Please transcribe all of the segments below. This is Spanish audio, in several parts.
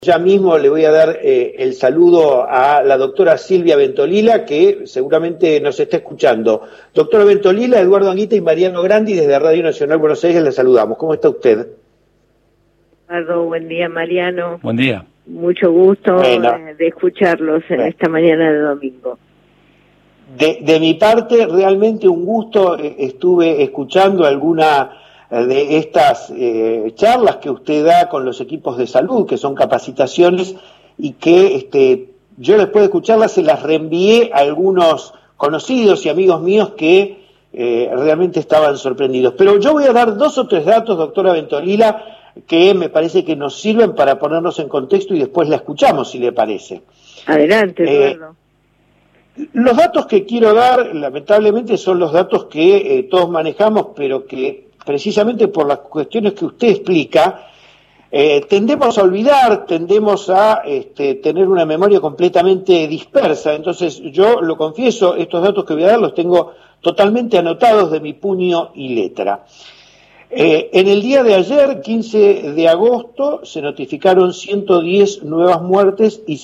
Ya mismo le voy a dar el saludo a la doctora Silvia Ventolila, que seguramente nos está escuchando. Doctora Ventolila, Eduardo Anguita y Mariano Grandi, desde Radio Nacional Buenos Aires, le saludamos. ¿Cómo está usted? Eduardo, buen día, Mariano. Buen día. Mucho gusto Bueno. de escucharlos en esta mañana de domingo. De mi parte, realmente un gusto. Estuve escuchando alguna de estas charlas que usted da con los equipos de salud, que son capacitaciones, y que yo después de escucharlas se las reenvié a algunos conocidos y amigos míos que realmente estaban sorprendidos. Pero yo voy a dar 2 o 3 datos, doctora Ventolila, que me parece que nos sirven para ponernos en contexto y después la escuchamos, si le parece. Adelante, Eduardo. Los datos que quiero dar, lamentablemente, son los datos que todos manejamos, pero que precisamente por las cuestiones que usted explica, tendemos a olvidar, tendemos a tener una memoria completamente dispersa. Entonces, yo lo confieso, estos datos que voy a dar los tengo totalmente anotados de mi puño y letra. En el día de ayer, 15 de agosto, se notificaron 110 nuevas muertes y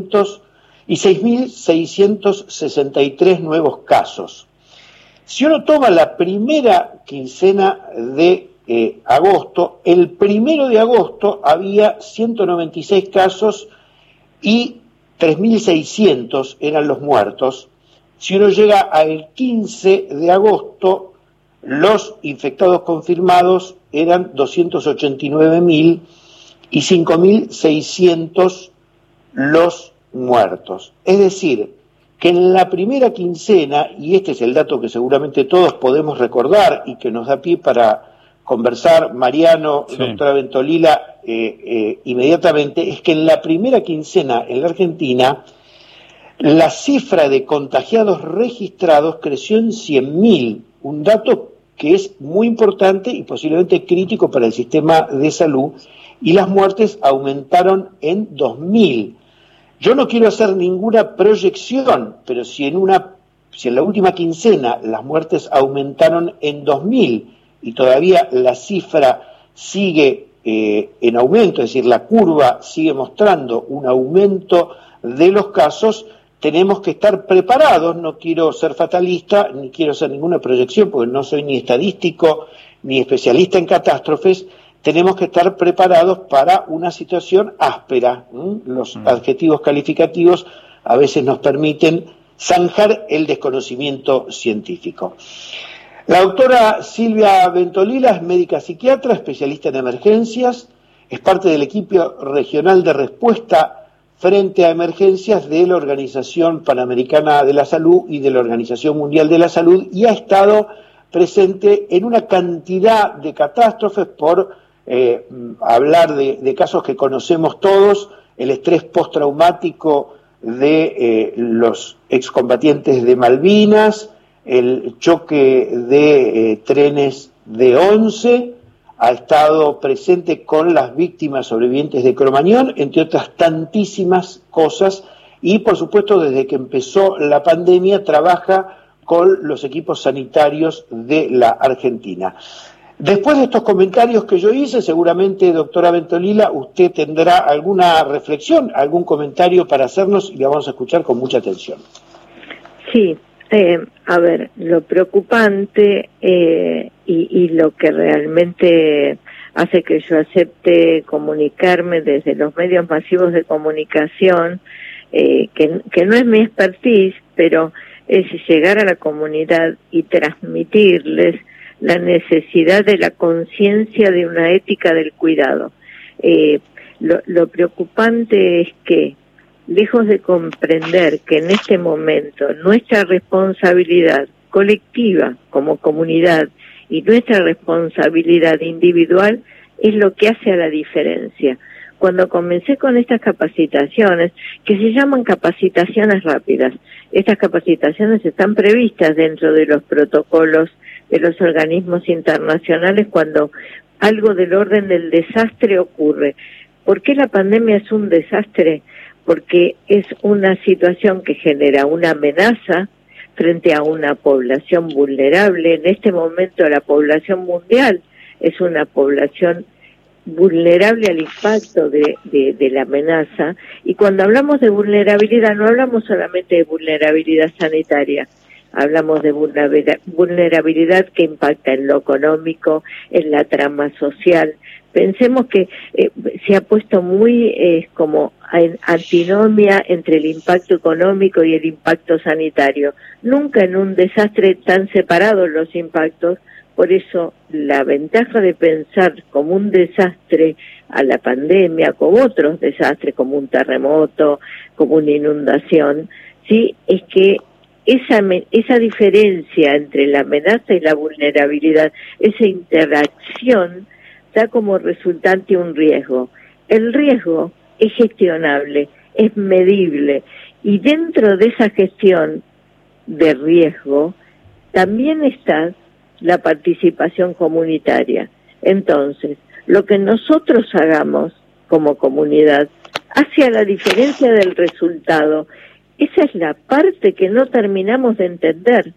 6.663 nuevos casos. Si uno toma la primera quincena de agosto, el 1 de agosto había 196 casos y 3.600 eran los muertos. Si uno llega al 15 de agosto, los infectados confirmados eran 289.000 y 5.600 los muertos. Es decir, que en la primera quincena, y este es el dato que seguramente todos podemos recordar y que nos da pie para conversar, Mariano, sí, doctora Ventolila, inmediatamente, es que en la primera quincena en la Argentina, la cifra de contagiados registrados creció en 100.000, un dato que es muy importante y posiblemente crítico para el sistema de salud, y las muertes aumentaron en 2.000. Yo no quiero hacer ninguna proyección, pero si en la última quincena las muertes aumentaron en 2.000 y todavía la cifra sigue en aumento, es decir, la curva sigue mostrando un aumento de los casos, tenemos que estar preparados. No quiero ser fatalista, ni quiero hacer ninguna proyección, porque no soy ni estadístico ni especialista en catástrofes. Tenemos que estar preparados para una situación áspera. Los adjetivos calificativos a veces nos permiten zanjar el desconocimiento científico. La doctora Silvia Ventolila es médica psiquiatra, especialista en emergencias, es parte del equipo regional de respuesta frente a emergencias de la Organización Panamericana de la Salud y de la Organización Mundial de la Salud, y ha estado presente en una cantidad de catástrofes, por hablar de casos que conocemos todos: el estrés postraumático de los excombatientes de Malvinas, el choque de trenes de Once, ha estado presente con las víctimas sobrevivientes de Cromañón, entre otras tantísimas cosas, y por supuesto desde que empezó la pandemia trabaja con los equipos sanitarios de la Argentina. Después de estos comentarios que yo hice, seguramente, doctora Ventolila, usted tendrá alguna reflexión, algún comentario para hacernos, y la vamos a escuchar con mucha atención. Sí, a ver, lo preocupante y lo que realmente hace que yo acepte comunicarme desde los medios masivos de comunicación, que no es mi expertise, pero es llegar a la comunidad y transmitirles la necesidad de la conciencia de una ética del cuidado. Lo preocupante es que, lejos de comprender que en este momento nuestra responsabilidad colectiva como comunidad y nuestra responsabilidad individual es lo que hace a la diferencia. Cuando comencé con estas capacitaciones, que se llaman capacitaciones rápidas, estas capacitaciones están previstas dentro de los protocolos de los organismos internacionales cuando algo del orden del desastre ocurre. ¿Por qué la pandemia es un desastre? Porque es una situación que genera una amenaza frente a una población vulnerable. En este momento la población mundial es una población vulnerable al impacto de la amenaza, y cuando hablamos de vulnerabilidad no hablamos solamente de vulnerabilidad sanitaria, hablamos de vulnerabilidad que impacta en lo económico, en la trama social. Pensemos que se ha puesto muy como en antinomia entre el impacto económico y el impacto sanitario. Nunca en un desastre tan separados los impactos. Por eso la ventaja de pensar como un desastre a la pandemia, como otros desastres, como un terremoto, como una inundación, sí, es que esa diferencia entre la amenaza y la vulnerabilidad, esa interacción, da como resultante un riesgo. El riesgo es gestionable, es medible, y dentro de esa gestión de riesgo también está la participación comunitaria. Entonces, lo que nosotros hagamos como comunidad hace la diferencia del resultado. Esa es la parte que no terminamos de entender,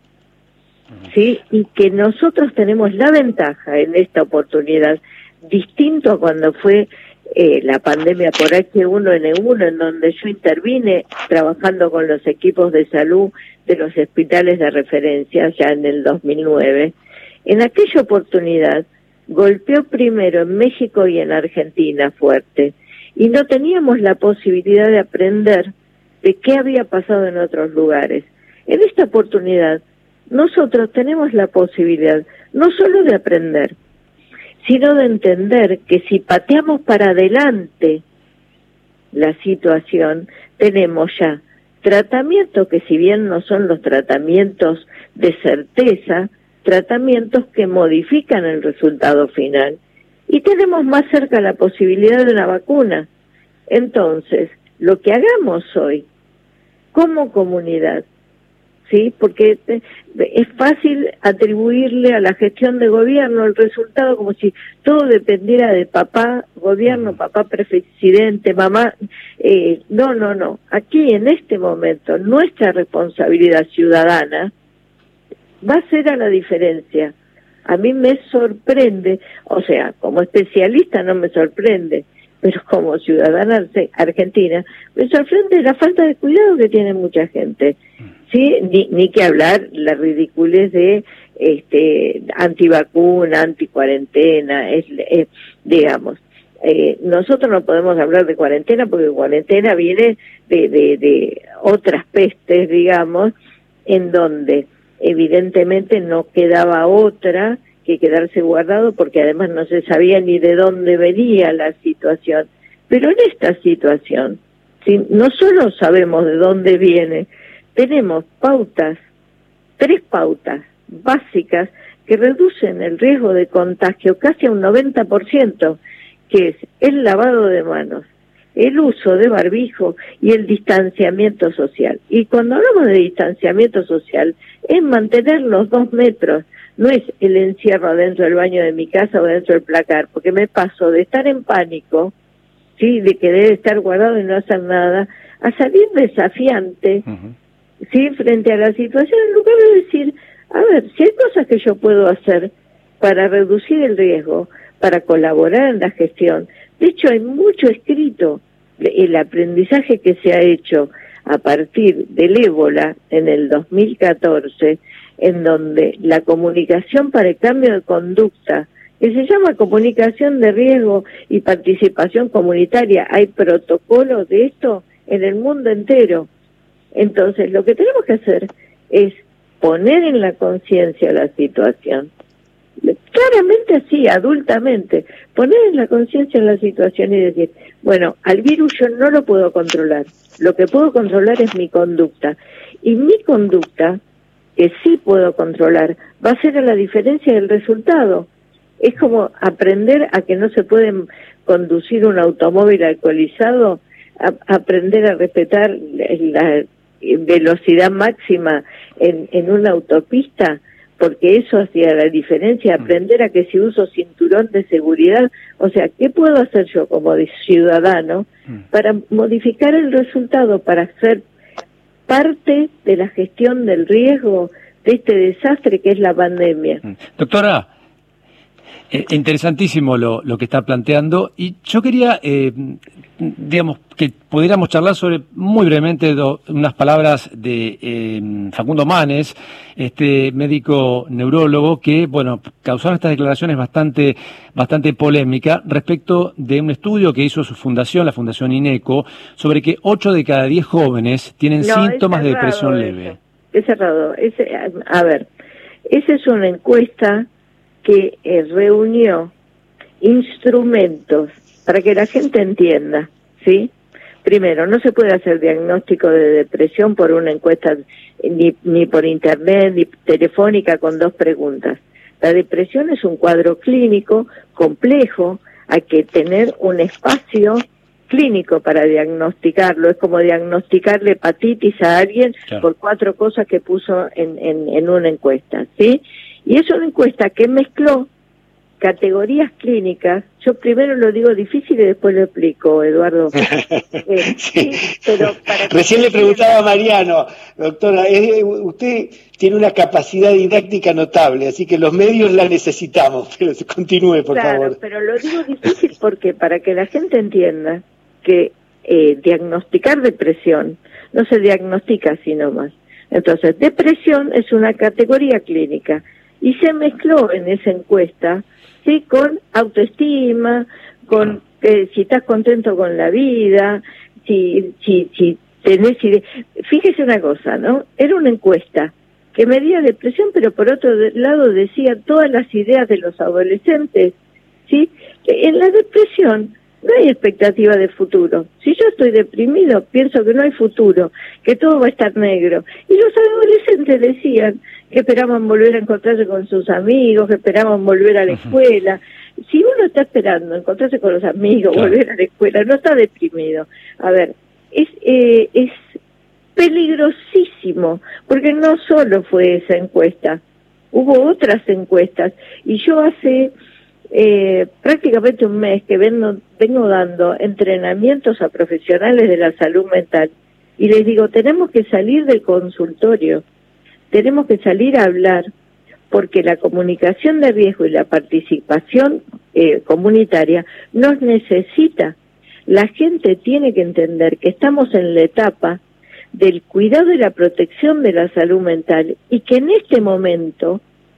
¿sí? Y que nosotros tenemos la ventaja en esta oportunidad, distinto a cuando fue la pandemia por H1N1, en donde yo intervine trabajando con los equipos de salud de los hospitales de referencia ya en el 2009. En aquella oportunidad golpeó primero en México y en Argentina fuerte, y no teníamos la posibilidad de aprender de qué había pasado en otros lugares. En esta oportunidad nosotros tenemos la posibilidad no solo de aprender, sino de entender que si pateamos para adelante la situación, tenemos ya tratamientos que, si bien no son los tratamientos de certeza, tratamientos que modifican el resultado final, y tenemos más cerca la posibilidad de una vacuna. Entonces, lo que hagamos hoy como comunidad, ¿sí? Porque es fácil atribuirle a la gestión de gobierno el resultado como si todo dependiera de papá gobierno, papá presidente, mamá. No. Aquí, en este momento, nuestra responsabilidad ciudadana va a ser a la diferencia. A mí me sorprende, o sea, como especialista no me sorprende, pero como ciudadana argentina, me sorprende la falta de cuidado que tiene mucha gente. Sí, ni que hablar la ridiculez de antivacuna, anticuarentena, digamos. Nosotros no podemos hablar de cuarentena porque cuarentena viene de otras pestes, digamos, en donde evidentemente no quedaba otra que quedarse guardado, porque además no se sabía ni de dónde venía la situación. Pero en esta situación, ¿sí? No solo sabemos de dónde viene, tenemos tres pautas básicas que reducen el riesgo de contagio casi a un 90%, que es el lavado de manos, el uso de barbijo y el distanciamiento social. Y cuando hablamos de distanciamiento social, es mantener los 2 metros, no es el encierro adentro del baño de mi casa o dentro del placar, porque me paso de estar en pánico, sí, de querer estar guardado y no hacer nada, a salir desafiante, sí, frente a la situación, en lugar de decir, a ver, si hay cosas que yo puedo hacer para reducir el riesgo, para colaborar en la gestión. De hecho, hay mucho escrito, el aprendizaje que se ha hecho a partir del ébola en el 2014, en donde la comunicación para el cambio de conducta, que se llama comunicación de riesgo y participación comunitaria, hay protocolos de esto en el mundo entero. Entonces, lo que tenemos que hacer es poner en la conciencia la situación, claramente así, adultamente, poner en la conciencia la situación y decir, bueno, al virus yo no lo puedo controlar, lo que puedo controlar es mi conducta, y mi conducta, que sí puedo controlar, va a ser a la diferencia del resultado. Es como aprender a que no se puede conducir un automóvil alcoholizado, aprender a respetar la velocidad máxima en una autopista, porque eso hacía la diferencia, aprender a que si uso cinturón de seguridad, o sea, ¿qué puedo hacer yo como ciudadano para modificar el resultado, para ser parte de la gestión del riesgo de este desastre que es la pandemia? Doctora, Interesantísimo lo que está planteando, y yo quería, digamos, que pudiéramos charlar sobre, muy brevemente, unas palabras de Facundo Manes, este médico neurólogo que, bueno, causaron estas declaraciones bastante polémica respecto de un estudio que hizo su fundación, la Fundación INECO, sobre que 8 de cada 10 jóvenes tienen síntomas de depresión leve. Es cerrado. A ver, esa es una encuesta que reunió instrumentos para que la gente entienda, ¿sí? Primero, no se puede hacer diagnóstico de depresión por una encuesta ni por internet, ni telefónica con 2 preguntas. La depresión es un cuadro clínico complejo, hay que tener un espacio clínico para diagnosticarlo. Es como diagnosticarle hepatitis a alguien por 4 cosas que puso en una encuesta, ¿sí? Y es una encuesta que mezcló categorías clínicas. Yo primero lo digo difícil y después lo explico, Eduardo. Sí, pero recién le preguntaba a Mariano, doctora, usted tiene una capacidad didáctica notable, así que los medios la necesitamos, pero continúe, por favor. Claro, pero lo digo difícil porque para que la gente entienda que diagnosticar depresión no se diagnostica así nomás. Entonces, depresión es una categoría clínica y se mezcló en esa encuesta, sí, con autoestima, con si estás contento con la vida, si tenés ideas. Fíjese una cosa, ¿no? Era una encuesta que medía depresión, pero por otro lado decía todas las ideas de los adolescentes, ¿sí? En la depresión no hay expectativa de futuro. Si yo estoy deprimido, pienso que no hay futuro, que todo va a estar negro. Y los adolescentes decían que esperaban volver a encontrarse con sus amigos, que esperaban volver a la escuela. Si uno está esperando encontrarse con los amigos, volver a la escuela, no está deprimido. A ver, es peligrosísimo, porque no solo fue esa encuesta, hubo otras encuestas, y yo hace prácticamente un mes que vengo dando entrenamientos a profesionales de la salud mental, y les digo, tenemos que salir del consultorio, tenemos que salir a hablar, porque la comunicación de riesgo y la participación comunitaria nos necesita. La gente tiene que entender que estamos en la etapa del cuidado y la protección de la salud mental, y que en este momento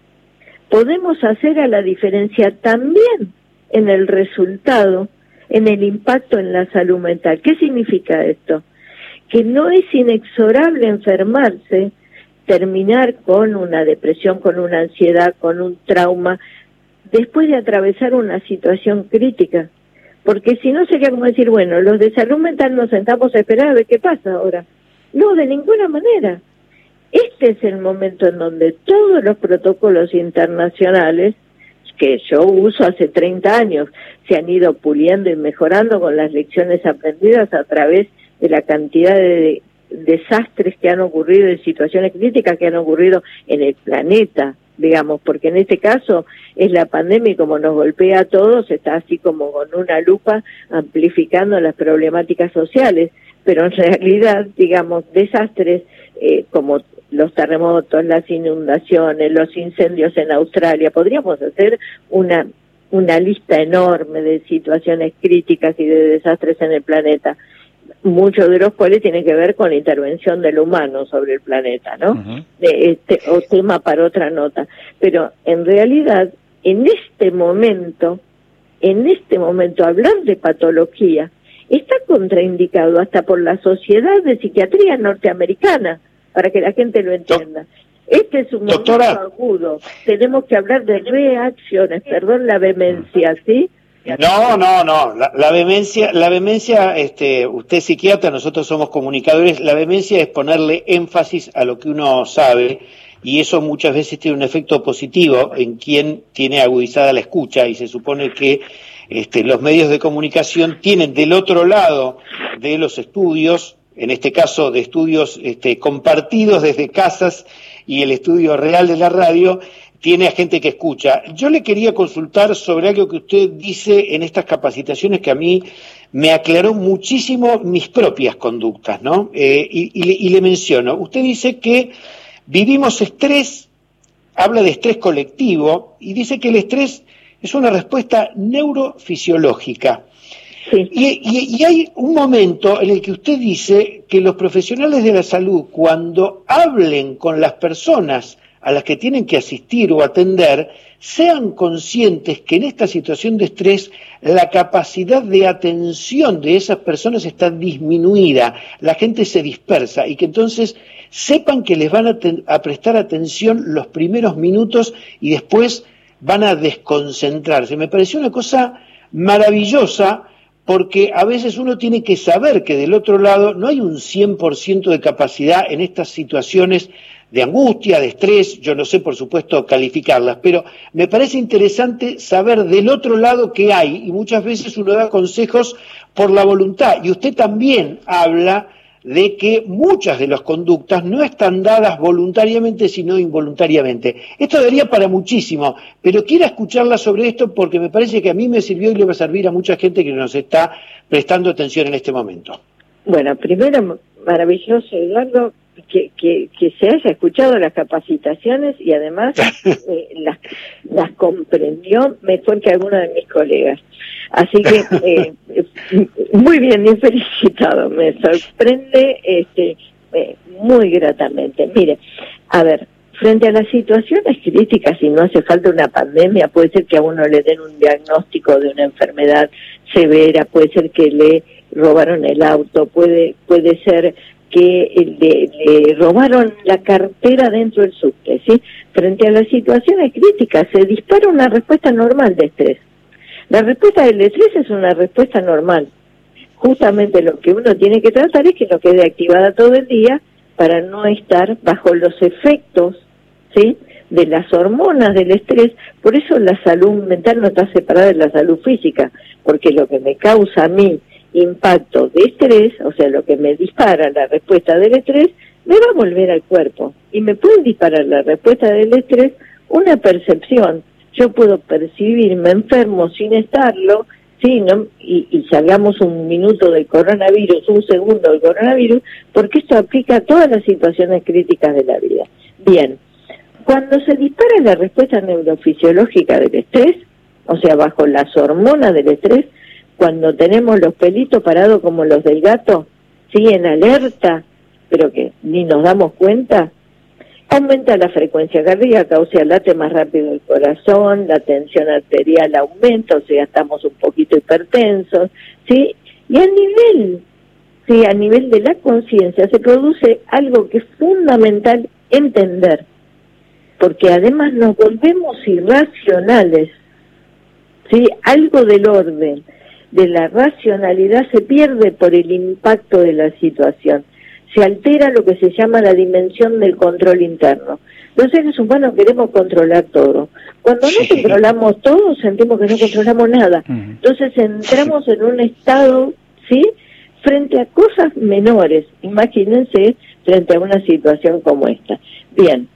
podemos hacer a la diferencia también en el resultado, en el impacto en la salud mental. ¿Qué significa esto? Que no es inexorable enfermarse, terminar con una depresión, con una ansiedad, con un trauma, después de atravesar una situación crítica. Porque si no sería como decir, bueno, los de salud mental nos sentamos a esperar a ver qué pasa ahora. No, de ninguna manera. Este es el momento en donde todos los protocolos internacionales, que yo uso hace 30 años, se han ido puliendo y mejorando con las lecciones aprendidas a través de la cantidad de desastres que han ocurrido, de situaciones críticas que han ocurrido en el planeta, digamos, porque en este caso es la pandemia y como nos golpea a todos, está así como con una lupa amplificando las problemáticas sociales, pero en realidad, digamos, desastres como los terremotos, las inundaciones, los incendios en Australia, podríamos hacer una lista enorme de situaciones críticas y de desastres en el planeta, muchos de los cuales tienen que ver con la intervención del humano sobre el planeta, ¿no? O tema para otra nota. Pero en realidad, en este momento, hablar de patología está contraindicado hasta por la Sociedad de Psiquiatría Norteamericana, para que la gente lo entienda. Este es un momento agudo. Tenemos que hablar de reacciones, la vehemencia, ¿sí? No. La vehemencia, usted es psiquiatra, nosotros somos comunicadores. La vehemencia es ponerle énfasis a lo que uno sabe, y eso muchas veces tiene un efecto positivo en quien tiene agudizada la escucha, y se supone que los medios de comunicación tienen del otro lado de los estudios, en este caso de estudios compartidos desde casas y el estudio real de la radio, tiene a gente que escucha. Yo le quería consultar sobre algo que usted dice en estas capacitaciones que a mí me aclaró muchísimo mis propias conductas, ¿no? Y le menciono, usted dice que vivimos estrés, habla de estrés colectivo, y dice que el estrés es una respuesta neurofisiológica. Sí. Y hay un momento en el que usted dice que los profesionales de la salud, cuando hablen con las personas a las que tienen que asistir o atender, sean conscientes que en esta situación de estrés la capacidad de atención de esas personas está disminuida, la gente se dispersa y que entonces sepan que les van a prestar atención los primeros minutos y después van a desconcentrarse. Me pareció una cosa maravillosa, porque a veces uno tiene que saber que del otro lado no hay un 100% de capacidad en estas situaciones de angustia, de estrés, yo no sé por supuesto calificarlas, pero me parece interesante saber del otro lado qué hay, y muchas veces uno da consejos por la voluntad, y usted también habla de que muchas de las conductas no están dadas voluntariamente, sino involuntariamente. Esto daría para muchísimo, pero quiero escucharla sobre esto porque me parece que a mí me sirvió y le va a servir a mucha gente que nos está prestando atención en este momento. Bueno, primero, maravilloso, Eduardo, que se haya escuchado las capacitaciones y además las comprendió mejor que alguno de mis colegas. Así que muy bien, y felicitado, me sorprende muy gratamente. Mire, a ver, frente a las situaciones críticas, y no hace falta una pandemia, puede ser que a uno le den un diagnóstico de una enfermedad severa, puede ser que le robaron el auto, puede ser que le robaron la cartera dentro del subte, ¿sí? Frente a las situaciones críticas se dispara una respuesta normal de estrés. La respuesta del estrés es una respuesta normal. Justamente lo que uno tiene que tratar es que no quede activada todo el día para no estar bajo los efectos, ¿sí?, de las hormonas del estrés. Por eso la salud mental no está separada de la salud física, porque lo que me causa a mí impacto de estrés, o sea, lo que me dispara la respuesta del estrés, me va a volver al cuerpo. Y me puede disparar la respuesta del estrés una percepción. Yo puedo percibirme enfermo sin estarlo, ¿sí? ¿No? Y salgamos un minuto del coronavirus, un segundo del coronavirus, porque esto aplica a todas las situaciones críticas de la vida. Bien, cuando se dispara la respuesta neurofisiológica del estrés, o sea, bajo las hormonas del estrés, cuando tenemos los pelitos parados como los del gato, ¿sí?, en alerta, pero que ni nos damos cuenta, aumenta la frecuencia cardíaca, o sea, late más rápido el corazón, la tensión arterial aumenta, o sea, estamos un poquito hipertensos, ¿sí? Y a nivel de la conciencia se produce algo que es fundamental entender, porque además nos volvemos irracionales, ¿sí? Algo del orden de la racionalidad se pierde por el impacto de la situación. Se altera lo que se llama la dimensión del control interno. Los seres humanos queremos controlar todo. Cuando no controlamos todo, sentimos que no controlamos nada. Entonces entramos en un estado, ¿sí?, frente a cosas menores. Imagínense frente a una situación como esta. Bien,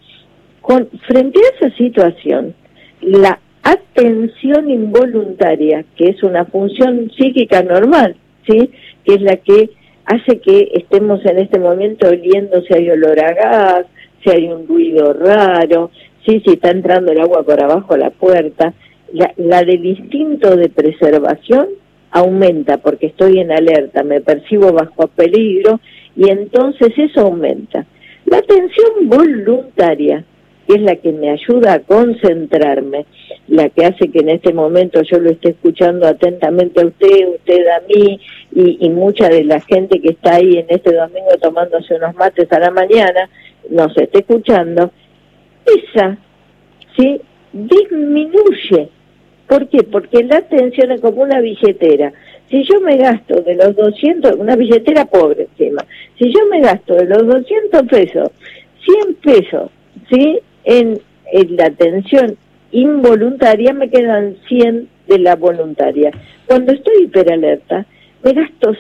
frente a esa situación, la atención involuntaria, que es una función psíquica normal, ¿sí?, que es la que hace que estemos en este momento oliendo si hay olor a gas, si hay un ruido raro, ¿sí?, si está entrando el agua por abajo a la puerta. La del instinto de preservación aumenta porque estoy en alerta, me percibo bajo peligro y entonces eso aumenta. La atención voluntaria, que es la que me ayuda a concentrarme, la que hace que en este momento yo lo esté escuchando atentamente a usted a mí, y mucha de la gente que está ahí en este domingo tomándose unos mates a la mañana, nos esté escuchando, esa, ¿sí?, disminuye. ¿Por qué? Porque la atención es como una billetera. Si yo me gasto de los 200, una billetera pobre encima, si yo me gasto de los 200 pesos, 100 pesos, ¿sí?, en la atención involuntaria, me quedan 100 de la voluntaria. Cuando estoy hiperalerta, me gasto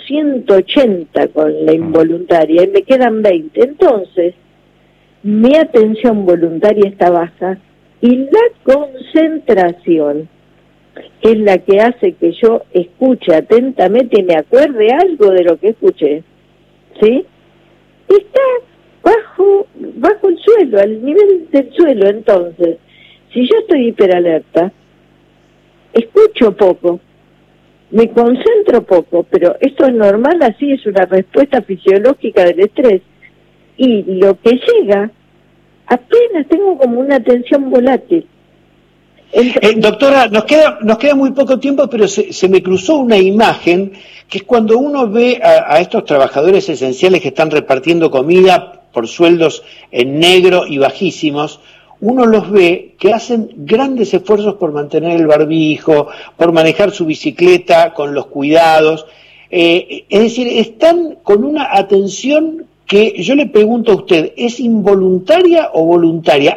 180 con la involuntaria y me quedan 20. Entonces, mi atención voluntaria está baja y la concentración es la que hace que yo escuche atentamente y me acuerde algo de lo que escuché, ¿sí? Está bajo el suelo, al nivel del suelo. Entonces, si yo estoy hiperalerta, escucho poco, me concentro poco, pero esto es normal, así es una respuesta fisiológica del estrés. Y lo que llega, apenas tengo como una atención volátil. Doctora, nos queda muy poco tiempo, pero se me cruzó una imagen que es cuando uno ve a estos trabajadores esenciales que están repartiendo comida por sueldos en negro y bajísimos, uno los ve que hacen grandes esfuerzos por mantener el barbijo, por manejar su bicicleta con los cuidados, es decir, están con una atención que yo le pregunto a usted, ¿es involuntaria o voluntaria?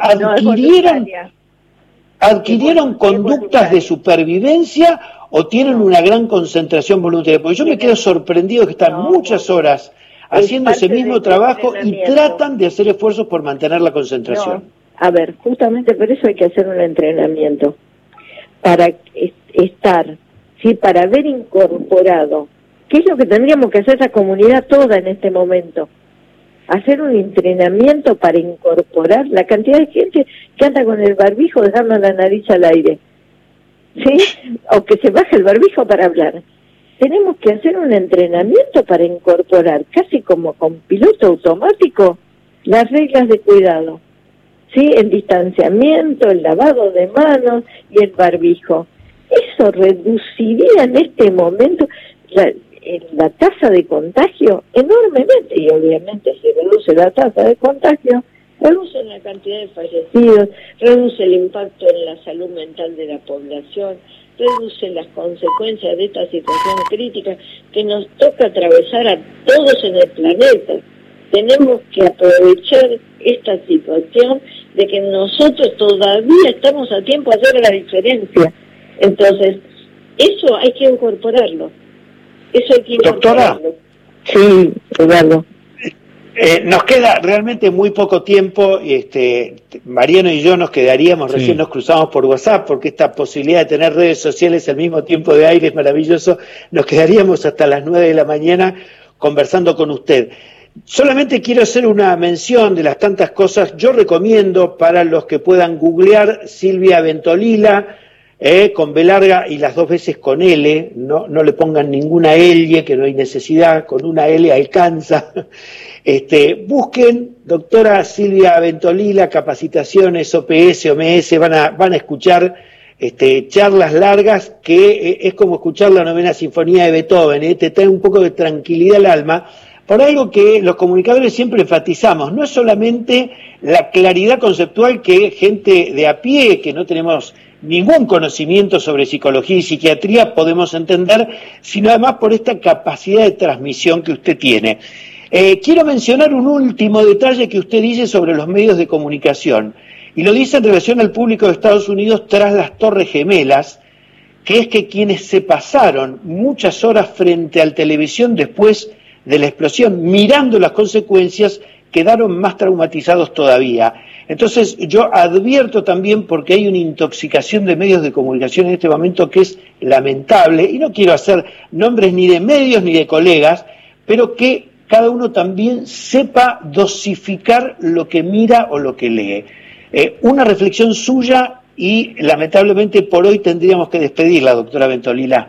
¿Adquirieron conductas de supervivencia o tienen una gran concentración voluntaria? Porque yo me quedo sorprendido que están muchas horas haciendo ese mismo trabajo y tratan de hacer esfuerzos por mantener la concentración. A ver, justamente por eso hay que hacer un entrenamiento, para estar, ¿sí? Para haber incorporado, ¿qué es lo que tendríamos que hacer la comunidad toda en este momento? Hacer un entrenamiento para incorporar la cantidad de gente que anda con el barbijo dejando la nariz al aire, ¿sí? O que se baje el barbijo para hablar. Tenemos que hacer un entrenamiento para incorporar, casi como con piloto automático, las reglas de cuidado, ¿sí? El distanciamiento, el lavado de manos y el barbijo. Eso reduciría en este momento la tasa de contagio enormemente, y obviamente si reduce la tasa de contagio, reduce la cantidad de fallecidos, reduce el impacto en la salud mental de la población, reduce las consecuencias de esta situación crítica que nos toca atravesar a todos en el planeta. Tenemos que aprovechar esta situación de que nosotros todavía estamos a tiempo de hacer la diferencia. Entonces, eso hay que incorporarlo. Eso hay que incorporarlo. Doctora. Sí, Eduardo. Nos queda realmente muy poco tiempo. Mariano y yo nos quedaríamos, recién nos cruzamos por WhatsApp, porque esta posibilidad de tener redes sociales al mismo tiempo de aire es maravilloso. Nos quedaríamos hasta las 9 de la mañana conversando con usted. Solamente quiero hacer una mención de las tantas cosas. Yo recomiendo para los que puedan googlear Silvia Ventolila, con B larga y las 2 veces con L, no le pongan ninguna L, que no hay necesidad, con una L alcanza. Busquen doctora Silvia Ventolila, capacitaciones, OPS, OMS, van a escuchar charlas largas que es como escuchar la 9ª Sinfonía de Beethoven, te trae un poco de tranquilidad al alma, por algo que los comunicadores siempre enfatizamos, no es solamente la claridad conceptual que gente de a pie, que no tenemos ningún conocimiento sobre psicología y psiquiatría, podemos entender, sino además por esta capacidad de transmisión que usted tiene. Quiero mencionar un último detalle que usted dice sobre los medios de comunicación, y lo dice en relación al público de Estados Unidos tras las Torres Gemelas, que es que quienes se pasaron muchas horas frente a la televisión después de la explosión, mirando las consecuencias, quedaron más traumatizados todavía. Entonces yo advierto también, porque hay una intoxicación de medios de comunicación en este momento que es lamentable, y no quiero hacer nombres ni de medios ni de colegas, pero que cada uno también sepa dosificar lo que mira o lo que lee. Una reflexión suya, y lamentablemente por hoy tendríamos que despedirla, doctora Ventolila.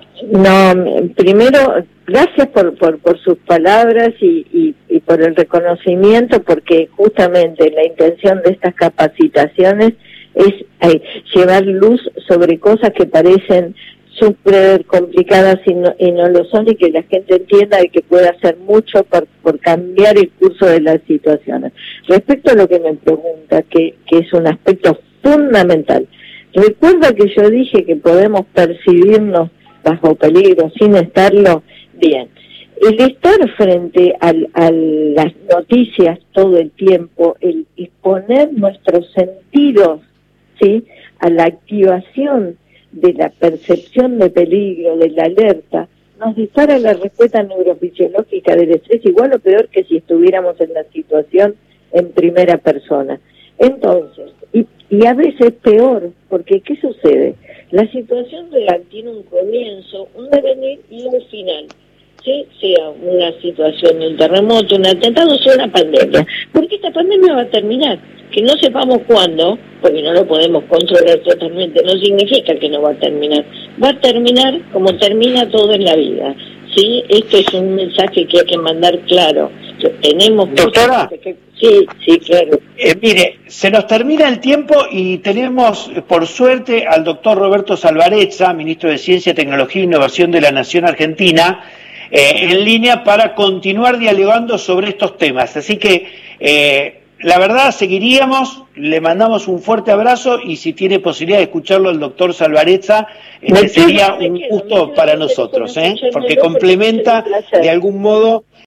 No, primero, gracias por sus palabras y por el reconocimiento, porque justamente la intención de estas capacitaciones es llevar luz sobre cosas que parecen súper complicadas y no lo son, y que la gente entienda de que puede hacer mucho por cambiar el curso de las situaciones. Respecto a lo que me pregunta, que es un aspecto fundamental, recuerda que yo dije que podemos percibirnos bajo peligro sin estarlo. Bien, el estar frente a las noticias todo el tiempo, el poner nuestros sentidos, ¿sí?, a la activación de la percepción de peligro, de la alerta, nos dispara la respuesta neurofisiológica del estrés, igual o peor que si estuviéramos en la situación en primera persona. Entonces, y a veces peor, porque ¿qué sucede? La situación real tiene un comienzo, un devenir y un final. ¿Sí? Sea una situación de un terremoto, un atentado, sea una pandemia. Porque esta pandemia va a terminar. Que no sepamos cuándo, porque no lo podemos controlar totalmente, no significa que no va a terminar. Va a terminar como termina todo en la vida. ¿Sí? Esto es un mensaje que hay que mandar claro. Que tenemos doctora, sí, claro. Mire, se nos termina el tiempo y tenemos, por suerte, al doctor Roberto Salvarezza, ministro de Ciencia, Tecnología e Innovación de la Nación Argentina, en línea para continuar dialogando sobre estos temas. Así que, la verdad, seguiríamos, le mandamos un fuerte abrazo y si tiene posibilidad de escucharlo el doctor Salvarezza, sería un gusto para nosotros, porque complementa de algún modo